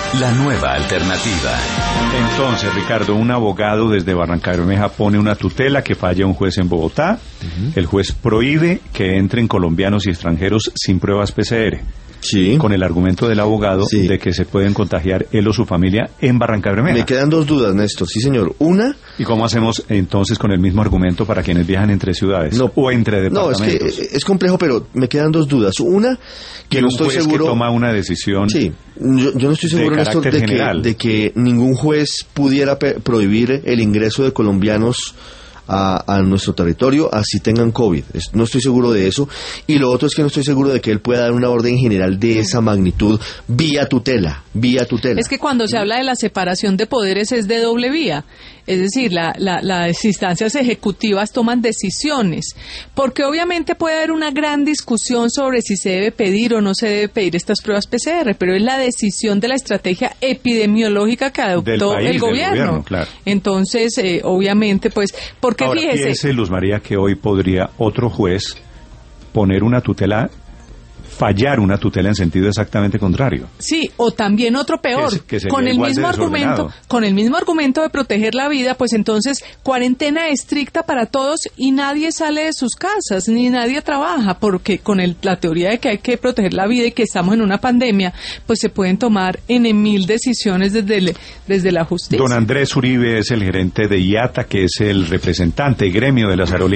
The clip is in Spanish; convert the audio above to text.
la nueva alternativa. Entonces, Ricardo, un abogado desde Barrancabermeja pone una tutela que falla un juez en Bogotá. El juez prohíbe que entren colombianos y extranjeros sin pruebas PCR. Sí. Con el argumento del abogado de que se pueden contagiar él o su familia en Barrancabermeja. Me quedan dos dudas, Néstor. Sí, señor. Una... ¿Y cómo hacemos entonces con el mismo argumento para quienes viajan entre ciudades o entre departamentos? No, es que es complejo, pero me quedan dos dudas. Una, que no estoy seguro... que toma una decisión... Sí, yo no estoy seguro, Néstor, de que ningún juez pudiera prohibir el ingreso de colombianos a nuestro territorio, así tengan COVID. No estoy seguro de eso. Y lo otro es que no estoy seguro de que él pueda dar una orden general de esa magnitud vía tutela. Es que cuando se habla de la separación de poderes es de doble vía. Es decir, las instancias ejecutivas toman decisiones, porque obviamente puede haber una gran discusión sobre si se debe pedir o no se debe pedir estas pruebas PCR, pero es la decisión de la estrategia epidemiológica que adoptó el gobierno. Claro. Entonces, obviamente, pues, porque ahora, fíjese... Piense, Luz María, que hoy podría otro juez poner una tutela, fallar una tutela en sentido exactamente contrario. Sí, o también otro peor, con el mismo argumento de proteger la vida, pues entonces cuarentena estricta para todos y nadie sale de sus casas, ni nadie trabaja, porque con la teoría de que hay que proteger la vida y que estamos en una pandemia, pues se pueden tomar mil decisiones desde la justicia. Don Andrés Uribe es el gerente de IATA, que es el representante y gremio de las aerolíneas.